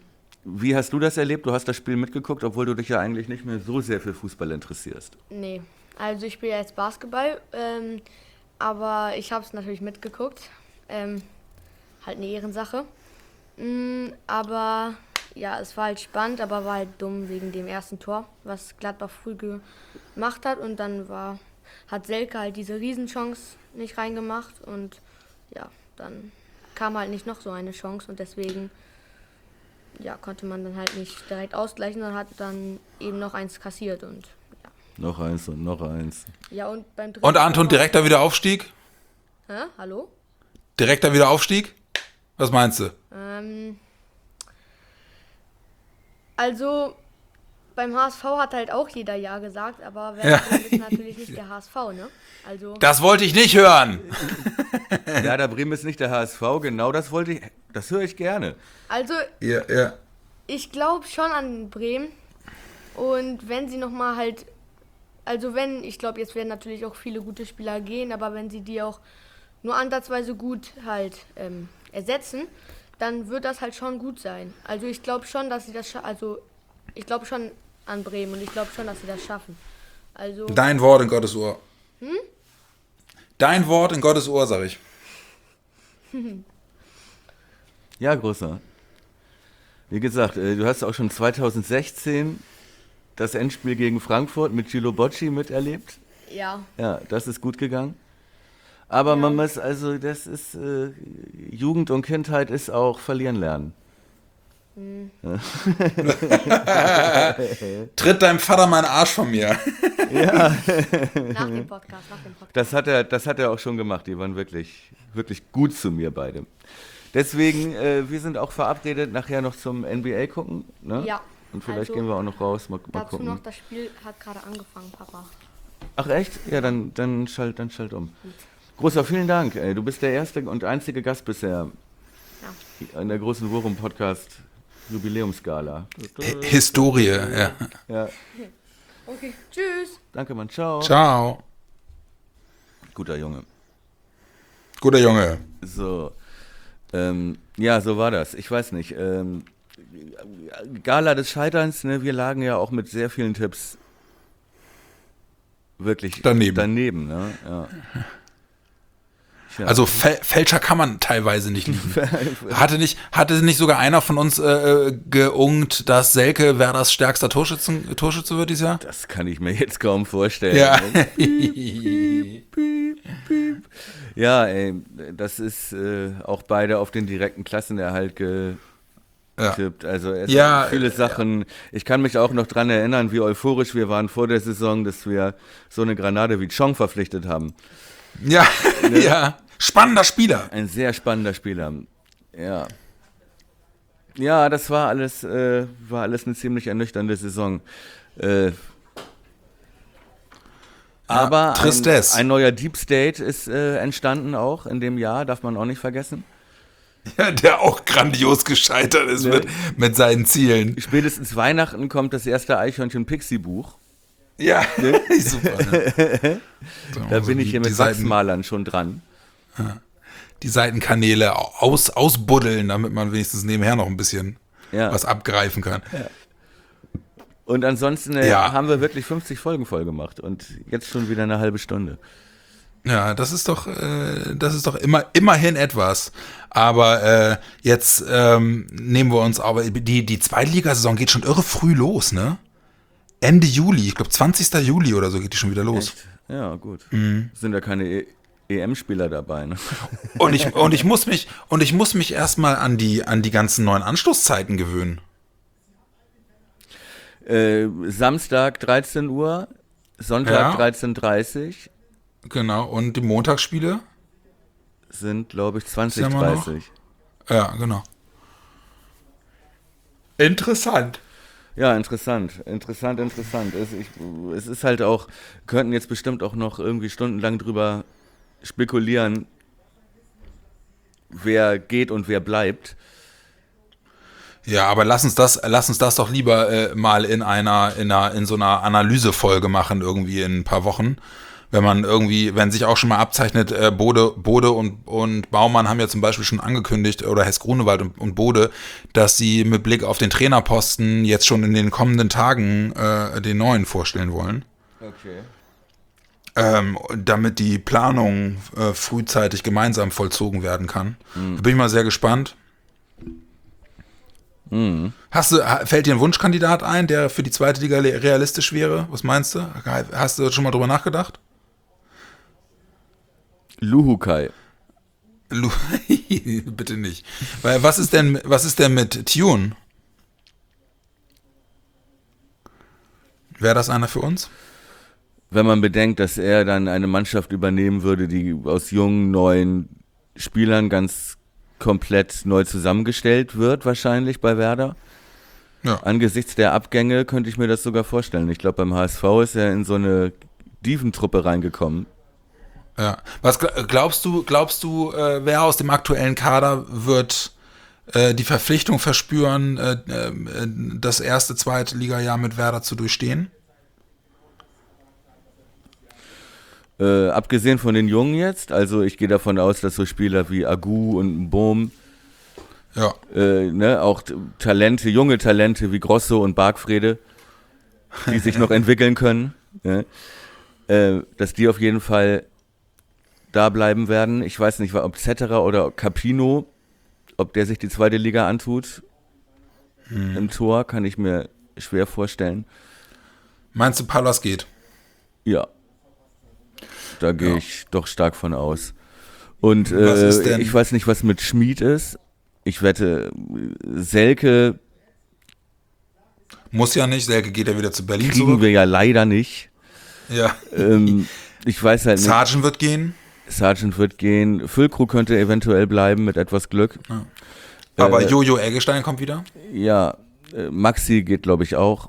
Wie hast du das erlebt? Du hast das Spiel mitgeguckt, obwohl du dich ja eigentlich nicht mehr so sehr für Fußball interessierst. Nee, also ich spiele ja jetzt Basketball, ähm, aber ich habe es natürlich mitgeguckt. Ähm, halt eine Ehrensache. Mm, aber ja, es war halt spannend, aber war halt dumm wegen dem ersten Tor, was Gladbach früh gemacht hat. Und dann war, hat Selke halt diese Riesenchance nicht reingemacht und ja, dann kam halt nicht noch so eine Chance und deswegen ja, konnte man dann halt nicht direkt ausgleichen, sondern hat dann eben noch eins kassiert und ja. Noch eins und noch eins. Ja, und beim dritten Und Anton, Tor- direkter Wiederaufstieg? Hä? Hallo? Direkter Wiederaufstieg? Was meinst du? Ähm, also beim H S V hat halt auch jeder Ja gesagt, aber Werder Ja. Bremen ist natürlich nicht der H S V, ne? Also Das wollte ich nicht hören. Ja, der Bremen ist nicht der H S V, genau das wollte ich, das höre ich gerne. also Ja, ja. ich glaube schon an Bremen und wenn sie nochmal halt, also wenn, ich glaube jetzt werden natürlich auch viele gute Spieler gehen, aber wenn sie die auch nur ansatzweise gut halt ähm, ersetzen, dann wird das halt schon gut sein. Also ich glaube schon, dass sie das scha- also ich glaube schon an Bremen und ich glaube schon, dass sie das schaffen. Also Dein Wort in Gottes Ohr. Dein Wort in Gottes Ohr, sag ich. Ja, Großer. Wie gesagt, äh, du hast auch schon zwanzig sechzehn das Endspiel gegen Frankfurt mit Gilo Bocci miterlebt. ja, Ja, das ist gut gegangen. Aber man muss, also das ist, äh, Jugend und Kindheit ist auch verlieren lernen. Tritt deinem Vater meinen Arsch von mir. nach dem Podcast, nach dem Podcast. Das hat er, das hat er auch schon gemacht. Die waren wirklich, wirklich gut zu mir beide. Deswegen, äh, wir sind auch verabredet, nachher noch zum N B A gucken. Ne? Ja. Und vielleicht also gehen wir auch noch raus, mal, mal Dazu gucken. noch, das Spiel hat gerade angefangen, Papa. Ach echt? Ja, dann, dann schalt, dann schalt um. Großer, vielen Dank. Ey. Du bist der erste und einzige Gast bisher Ja. in der großen Worum-Podcast Jubiläumsgala. Historie, ja. Ja, Okay, tschüss. danke, Mann. Ciao. Ciao. Guter Junge. Guter Junge. So, ähm, ja, so war das. Ich weiß nicht. Ähm, Gala des Scheiterns, ne, wir lagen ja auch mit sehr vielen Tipps wirklich Daneben. daneben, ne? Ja. Ja. Also Fäl Fälscher kann man teilweise nicht lieben. Hatte nicht, hatte nicht sogar einer von uns äh, geungt, dass Selke Werders stärkster Torschützen, Torschütze wird dieses Jahr? Das kann ich mir jetzt kaum vorstellen. Ja. Ne? Piep, piep, piep. Ja, ey, das ist äh, auch beide auf den direkten Klassenerhalt getippt. Also es Ja, sind viele äh, Sachen. Ich kann mich auch noch dran erinnern, wie euphorisch wir waren vor der Saison, dass wir so eine Granate wie Chong verpflichtet haben. Ja, ja. Spannender Spieler. Ein sehr spannender Spieler. Ja. Ja, das war alles, äh, war alles eine ziemlich ernüchternde Saison. Äh, aber ein, Tristesse. ein neuer Deep State ist äh, entstanden auch in dem Jahr, darf man auch nicht vergessen. Ja, der auch grandios gescheitert ist Ne? mit, mit seinen Zielen. Spätestens Weihnachten kommt das erste Eichhörnchen-Pixie-Buch. Ja, super. Ne? Da Also bin ich die- hier die mit Seiten- Wachsmalern schon dran. Die Seitenkanäle aus, ausbuddeln, damit man wenigstens nebenher noch ein bisschen Ja. was abgreifen kann. Und ansonsten äh, Ja. haben wir wirklich fünfzig Folgen voll gemacht und jetzt schon wieder eine halbe Stunde. Ja, das ist doch, äh, das ist doch immer, immerhin etwas. Aber äh, jetzt ähm, nehmen wir uns aber, die, die Zweitligasaison geht schon irre früh los, ne? Ende Juli, ich glaube zwanzigster Juli oder so geht die schon wieder los. Echt? Ja, gut. Mhm. Sind ja keine e EM-Spieler dabei, ne? Und ich, und ich muss mich, und ich muss mich erstmal an die, an die ganzen neuen Anstoßzeiten gewöhnen. Äh, Samstag dreizehn Uhr, Sonntag Ja. dreizehn Uhr dreißig Genau, und die Montagsspiele? sind, glaube ich, zwanzig Ist ja Uhr immer noch- dreißig. Ja, genau. Interessant. Ja, interessant, interessant, interessant. Es, ich, es ist halt auch, könnten jetzt bestimmt auch noch irgendwie stundenlang drüber spekulieren, wer geht und wer bleibt. Ja, aber lass uns das, lass uns das doch lieber äh, mal in einer, in einer, in so einer Analysefolge machen, irgendwie in ein paar Wochen. wenn man irgendwie, wenn sich auch schon mal abzeichnet, äh, Bode, Bode und, und Baumann haben ja zum Beispiel schon angekündigt, oder Hess Grunewald und, und Bode, dass sie mit Blick auf den Trainerposten jetzt schon in den kommenden Tagen äh, den neuen vorstellen wollen. Okay. Ähm, damit die Planung äh, frühzeitig gemeinsam vollzogen werden kann. Mhm. Da bin ich mal sehr gespannt. Mhm. Hast du, fällt dir ein Wunschkandidat ein, der für die zweite Liga realistisch wäre? Was meinst du? Hast du schon mal drüber nachgedacht? Luhukai. Lu Bitte nicht. Weil was ist denn, was ist denn mit Tune? Wäre das einer für uns? Wenn man bedenkt, dass er dann eine Mannschaft übernehmen würde, die aus jungen, neuen Spielern ganz komplett neu zusammengestellt wird, wahrscheinlich bei Werder. Ja. Angesichts der Abgänge könnte ich mir das sogar vorstellen. Ich glaube, beim H S V ist er in so eine Dieventruppe reingekommen. Ja. Was glaubst du, glaubst du, äh, wer aus dem aktuellen Kader wird äh, die Verpflichtung verspüren, äh, äh, das erste, zweite Liga-Jahr mit Werder zu durchstehen? Äh, abgesehen von den Jungen jetzt, also ich gehe davon aus, dass so Spieler wie Agu und Bohm, ja. äh, ne, auch Talente, junge Talente wie Grosso und Bargfrede, die sich noch entwickeln können, ne, äh, dass die auf jeden Fall da bleiben werden. Ich weiß nicht, ob Zetterer oder Capino, ob der sich die zweite Liga antut. Hm. Im Tor kann ich mir schwer vorstellen. Meinst du, Palas geht? Ja. Da gehe Ja. ich doch stark von aus. Und Was äh, ist denn? ich weiß nicht, was mit Schmid ist. Ich wette, Selke Muss ja nicht. Selke geht ja wieder zu Berlin kriegen zurück. wir ja leider nicht. Ja. Ähm, ich weiß halt nicht. Sargent wird gehen. Sargent wird gehen. Füllkrug könnte eventuell bleiben mit etwas Glück. Ja. Aber Äh, Jojo Eggestein kommt wieder. Ja, äh, Maxi geht, glaube ich, auch.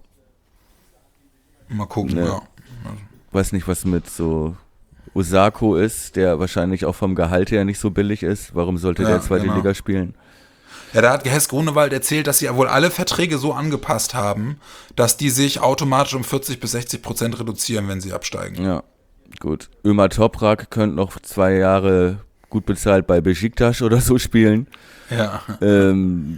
Mal gucken, Ne. ja. Weiß nicht, was mit so Osako ist, der wahrscheinlich auch vom Gehalt her nicht so billig ist. Warum sollte Ja, der zweite genau. Liga spielen? Ja, da hat Hess Grunewald erzählt, dass sie ja wohl alle Verträge so angepasst haben, dass die sich automatisch um vierzig bis sechzig Prozent reduzieren, wenn sie absteigen. Ja, gut. Ömer Toprak könnte noch zwei Jahre gut bezahlt bei Besiktas oder so spielen. Ja. Ähm,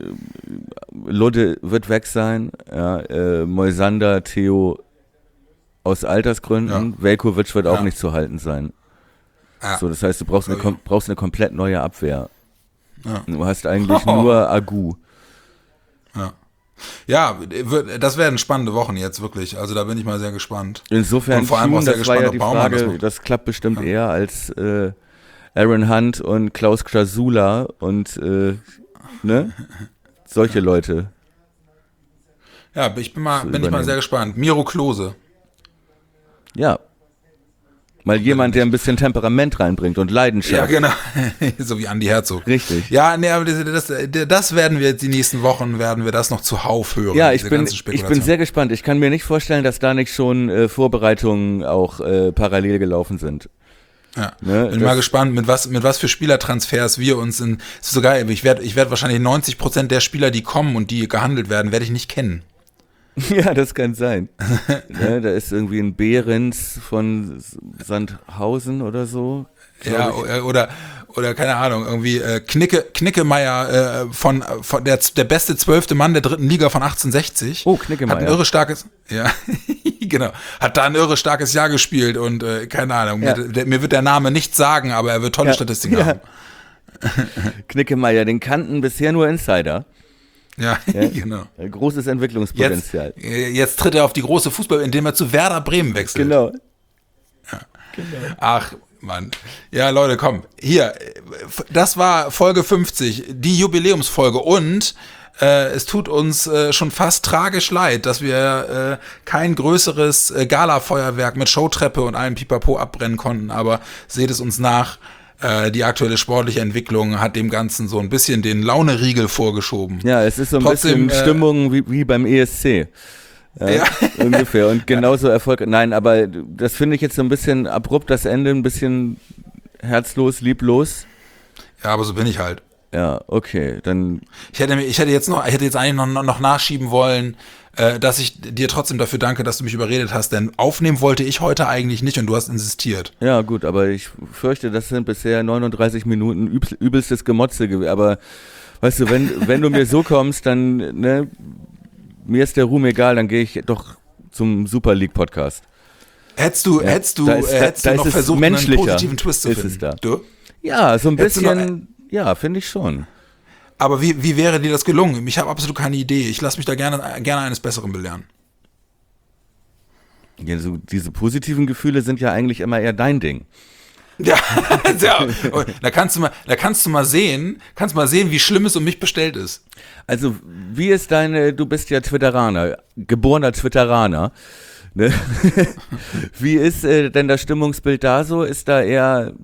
Ludde wird weg sein. Ja, äh, Moisander, Theo aus Altersgründen. Ja. Velkovic wird auch Ja. nicht zu halten sein. Ja. So, das heißt, du brauchst eine, kom- brauchst eine komplett neue Abwehr. Ja. Du hast eigentlich Oh. nur Agu. Ja, ja wird- das werden spannende Wochen jetzt, wirklich. Also da bin ich mal sehr gespannt. Insofern, Und vor allem auch Tune, sehr das war gespannt, ja ob die Baumann das Frage, macht. das klappt bestimmt eher als äh, Aaron Hunt und Klaus Krasula und äh, ne? Solche Leute. Ja, ich bin, mal, Zu bin ich mal übernehmen. sehr gespannt. Miro Klose. Ja. Mal jemand, der ein bisschen Temperament reinbringt und Ja, Leidenschaft. genau. So wie Andi Herzog. Richtig. Ja, nee, aber das, das, das werden wir jetzt die nächsten Wochen, werden wir das noch zuhauf hören. Ja, ich diese bin, ganzen ich bin Spekulationen. sehr gespannt. Ich kann mir nicht vorstellen, dass da nicht schon äh, Vorbereitungen auch äh, parallel gelaufen sind. Ja. Ne, Bin das- mal gespannt, mit was, mit was für Spielertransfers wir uns in. Das ist so geil, ich werde ich werd wahrscheinlich neunzig Prozent der Spieler, die kommen und die gehandelt werden, werde ich nicht kennen. Ja, das kann sein. Ne, da ist irgendwie ein Behrens von S- Sandhausen oder so. Ja, glaub ich. o- oder, oder keine Ahnung, irgendwie äh, Knicke, Knickemeier äh, von, von der, der beste zwölfte Mann der dritten Liga von achtzehnhundertsechzig. Oh, Knickemeier. Hat ein irre starkes, ja, genau, hat da ein irre starkes Jahr gespielt und äh, keine Ahnung, Ja. mir, der, mir wird der Name nichts sagen, aber er wird tolle Ja. Statistiken Ja. haben. Knickemeier, den kannten bisher nur Insider. Ja, Ja. genau. Ein großes Jetzt, Entwicklungspotenzial. äh, jetzt tritt er auf die große Fußball, indem er zu Werder Bremen wechselt. Genau. Ach, Mann. Ja, Leute, komm. Hier, das war Folge fünfzig, die Jubiläumsfolge. Und äh, es tut uns äh, schon fast tragisch leid, dass wir äh, kein größeres äh, Gala-Feuerwerk mit Showtreppe und allem Pipapo abbrennen konnten. Aber seht es uns nach. Äh, die aktuelle sportliche Entwicklung hat dem Ganzen so ein bisschen den Launeriegel vorgeschoben. Ja, es ist so ein Trotzdem, bisschen äh, Stimmung wie, wie beim E S C. Ja, Ja. ungefähr. Und genauso Erfolg. Nein, aber das finde ich jetzt so ein bisschen abrupt, das Ende ein bisschen herzlos, lieblos. Ja, aber so bin ich halt. Ja, okay, dann Ich hätte, mir- ich hätte jetzt noch, ich hätte jetzt eigentlich noch, noch nachschieben wollen, äh, dass ich dir trotzdem dafür danke, dass du mich überredet hast, denn aufnehmen wollte ich heute eigentlich nicht und du hast insistiert. Ja, gut, aber ich fürchte, das sind bisher neununddreißig Minuten üb- übelstes Gemotze gewesen. Aber weißt du, wenn, wenn du mir so kommst, dann, ne, mir ist der Ruhm egal, dann gehe ich doch zum Super League Podcast. Hättest du, Ja, hättest du, da ist- äh, hättest da- du da noch ist es versucht, einen menschlicher. positiven Twist zu Ist finden? es da. Du? Ja, so ein Hättest du noch- bisschen, ja, finde ich schon. Aber wie, wie wäre dir das gelungen? Ich habe absolut keine Idee. Ich lasse mich da gerne, gerne eines Besseren belehren. Ja, so, diese positiven Gefühle sind ja eigentlich immer eher dein Ding. Ja, ja. Da kannst du mal, da kannst du mal sehen, kannst mal sehen, wie schlimm es um mich bestellt ist. Also, wie ist deine, du bist ja Twitteraner, geborener Twitteraner, ne? Wie ist äh, denn das Stimmungsbild da so? Ist da eher,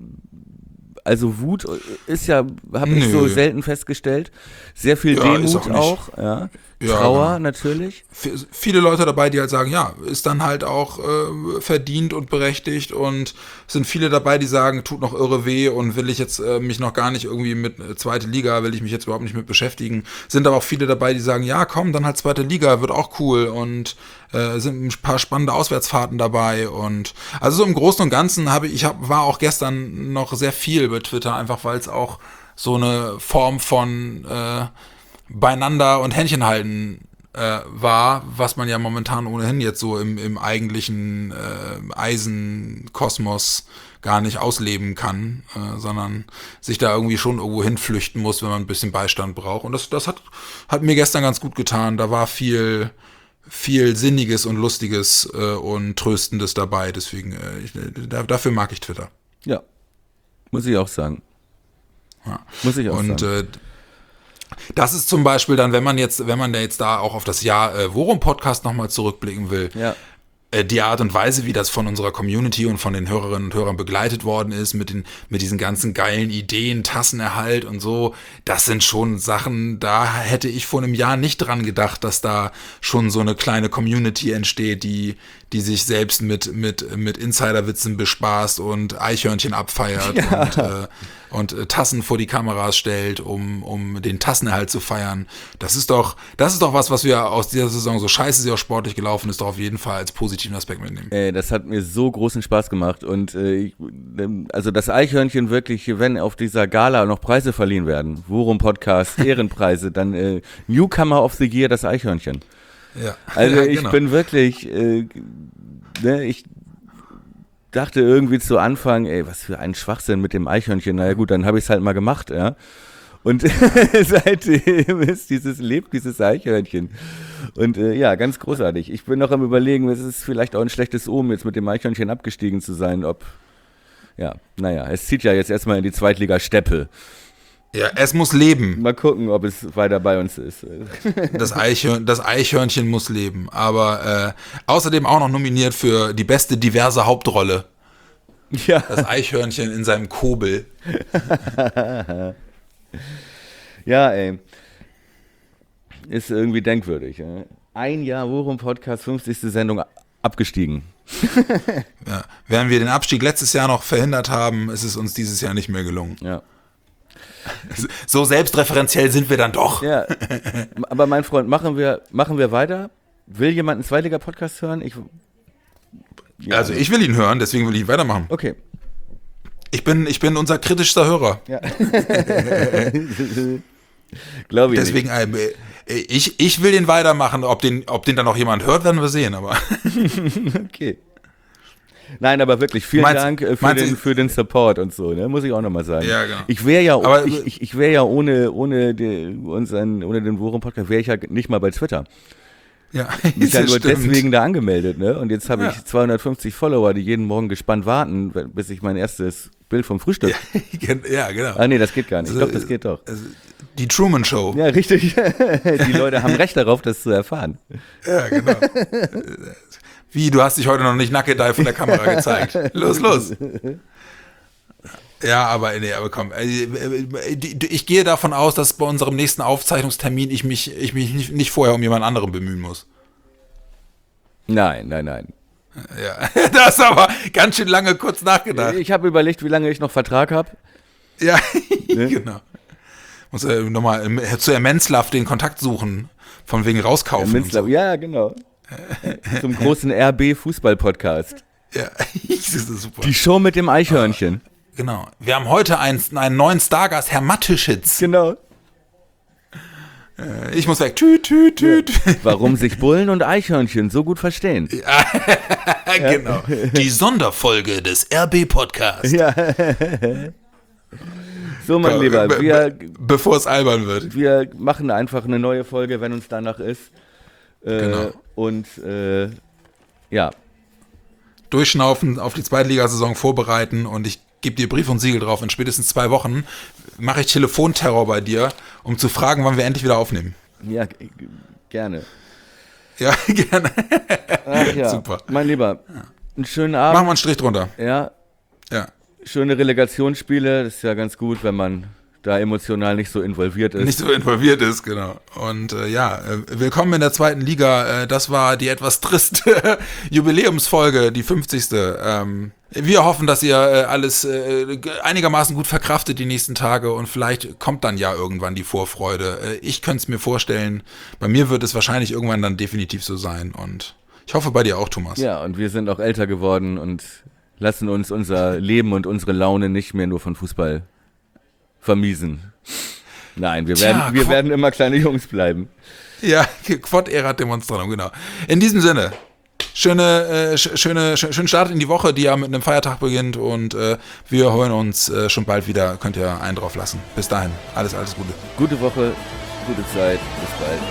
also Wut ist ja, habe ich so Nö. selten festgestellt, sehr viel Ja, ist Demut auch auch, nicht- ja. Ja, Trauer genau. natürlich. V- Viele Leute dabei, die halt sagen, ja, ist dann halt auch äh, verdient und berechtigt und es sind viele dabei, die sagen, tut noch irre weh und will ich jetzt äh, mich noch gar nicht irgendwie mit äh, zweite Liga, will ich mich jetzt überhaupt nicht mit beschäftigen. Sind aber auch viele dabei, die sagen, ja, komm, dann halt zweite Liga, wird auch cool und äh, sind ein paar spannende Auswärtsfahrten dabei und also so im Großen und Ganzen habe ich, ich hab, war auch gestern noch sehr viel bei Twitter, einfach weil es auch so eine Form von äh, beieinander und Händchen halten äh, war, was man ja momentan ohnehin jetzt so im, im eigentlichen äh, Eisenkosmos gar nicht ausleben kann, äh, sondern sich da irgendwie schon irgendwo hinflüchten muss, wenn man ein bisschen Beistand braucht. Und das, das hat, hat mir gestern ganz gut getan. Da war viel, viel Sinniges und Lustiges äh, und Tröstendes dabei. Deswegen, äh, ich, da, dafür mag ich Twitter. Ja, muss ich auch sagen. Ja. Muss ich auch Und sagen. äh, das ist zum Beispiel dann, wenn man jetzt, wenn man da jetzt da auch auf das Jahr äh, Worum-Podcast nochmal zurückblicken will, Ja. äh, die Art und Weise, wie das von unserer Community und von den Hörerinnen und Hörern begleitet worden ist, mit den, mit diesen ganzen geilen Ideen, Tassenerhalt und so, das sind schon Sachen, da hätte ich vor einem Jahr nicht dran gedacht, dass da schon so eine kleine Community entsteht, die, die sich selbst mit, mit, mit Insiderwitzen bespaßt und Eichhörnchen abfeiert Ja. und, äh, und äh, Tassen vor die Kameras stellt, um, um den Tassenerhalt zu feiern. Das ist doch, das ist doch was, was wir aus dieser Saison, so scheiße sie auch sportlich gelaufen ist, doch auf jeden Fall als positiven Aspekt mitnehmen. Ey, das hat mir so großen Spaß gemacht und äh, ich, also das Eichhörnchen wirklich, wenn auf dieser Gala noch Preise verliehen werden, Worum Podcast, Ehrenpreise, dann äh, Newcomer of the Year, das Eichhörnchen. Ja. Also Ja, ich genau. bin wirklich, äh, ne, ich dachte irgendwie zu Anfang, ey, was für ein Schwachsinn mit dem Eichhörnchen. Naja gut, dann habe ich es halt mal gemacht, ja. Und seitdem ist dieses, lebt dieses Eichhörnchen. Und äh, ja, ganz großartig. Ich bin noch am Überlegen, es ist vielleicht auch ein schlechtes Omen, jetzt mit dem Eichhörnchen abgestiegen zu sein, ob, ja, naja, es zieht ja jetzt erstmal in die Zweitliga Steppe. Ja, es muss leben. Mal gucken, ob es weiter bei uns ist. Das, Eichhörn, das Eichhörnchen muss leben. Aber äh, außerdem auch noch nominiert für die beste diverse Hauptrolle. Ja. Das Eichhörnchen in seinem Kobel. Ja, ey. Ist irgendwie denkwürdig. Ja. Ein Jahr Worum Podcast, fünfzigste Sendung abgestiegen. Ja. Während wir den Abstieg letztes Jahr noch verhindert haben, ist es uns dieses Jahr nicht mehr gelungen. Ja. So selbstreferenziell sind wir dann doch. Ja. Aber mein Freund, machen wir, machen wir weiter? Will jemand einen Zweitliga-Podcast hören? Ich, ja, Also ich will ihn hören, deswegen will ich weitermachen. Okay. Ich bin, ich bin unser kritischster Hörer. Ja. Glaube ich Deswegen, äh, ich, ich will den weitermachen. Ob den, ob den dann noch jemand hört, werden wir sehen. Aber nicht. Okay. Nein, aber wirklich, vielen Meinst- Dank äh, für, meinst den, du- für den Support und so, ne? Muss ich auch nochmal sagen. Ja, genau. Ich wäre ja, Aber- ich, ich, ich wäre ja ohne, ohne, die, unseren, ohne den Worum-Podcast, wäre ich ja nicht mal bei Twitter. ja, Ich ja das nur stimmt. deswegen da angemeldet, ne? Und jetzt habe Ja. ich zweihundertfünfzig Follower, die jeden Morgen gespannt warten, bis ich mein erstes Bild vom Frühstück. Ja, genau. Ah nee, das geht gar nicht. Also, Doch, das geht doch. Also, die Truman Show. Ja, richtig. Die Leute haben Recht darauf, das zu erfahren. Ja, genau. Wie, du hast dich heute noch nicht nackt von der Kamera gezeigt. Los, los. Ja, aber nee, aber komm. Ich gehe davon aus, dass bei unserem nächsten Aufzeichnungstermin ich mich, ich mich nicht, nicht vorher um jemand anderen bemühen muss. Nein, nein, nein. Ja, das ist aber ganz schön lange kurz nachgedacht. Ich habe überlegt, wie lange ich noch Vertrag habe. Ja, genau. Muss äh, nochmal zu Herrn Menzlaff den Kontakt suchen. von wegen rauskaufen. Ja, Münster, und so. ja, genau. Zum großen R B-Fußball-Podcast. Ja, das ist super. Die Show mit dem Eichhörnchen. Genau. Wir haben heute einen, einen neuen Stargast, Herr Matteschitz. Genau. Äh, Ich muss weg. Tüt, tüt, tüt. Warum sich Bullen und Eichhörnchen so gut verstehen. Genau. Die Sonderfolge des R B-Podcasts. Ja. So, mein Lieber, Be- wir, be- Bevor es albern wird. wir machen einfach eine neue Folge, wenn uns danach ist. Äh, Genau. Und äh, ja, Durchschnaufen, auf die Zweitligasaison vorbereiten und ich gebe dir Brief und Siegel drauf. In spätestens zwei Wochen mache ich Telefonterror bei dir, um zu fragen, wann wir endlich wieder aufnehmen. ja, g- g- gerne. Ja, gerne. Ach ja, Super. mein Lieber, einen schönen Machen Abend. wir einen Strich drunter. Ja, Ja. schöne Relegationsspiele, das ist ja ganz gut, wenn man da emotional nicht so involviert ist. Nicht so involviert ist, genau. Und äh, ja, äh, willkommen in der zweiten Liga. Äh, das war die etwas triste Jubiläumsfolge, die fünfzigste. Ähm, wir hoffen, dass ihr äh, alles äh, einigermaßen gut verkraftet die nächsten Tage und vielleicht kommt dann ja irgendwann die Vorfreude. Äh, ich könnte es mir vorstellen, bei mir wird es wahrscheinlich irgendwann dann definitiv so sein und ich hoffe bei dir auch, Thomas. Ja, und wir sind auch älter geworden und lassen uns unser Leben und unsere Laune nicht mehr nur von Fußball vermiesen. Nein, wir werden, Tja, wir Quo- werden immer kleine Jungs bleiben. Ja, Quod erat demonstrandum, genau. In diesem Sinne, schöne, äh, sch- schöne, sch- schönen Start in die Woche, die ja mit einem Feiertag beginnt und äh, wir hören uns äh, schon bald wieder. Könnt ihr einen drauf lassen. Bis dahin, alles, alles Gute. Gute Woche, gute Zeit, bis bald.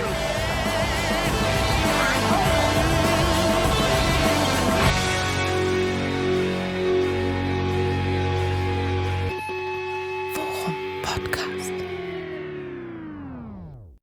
Worum Podcast.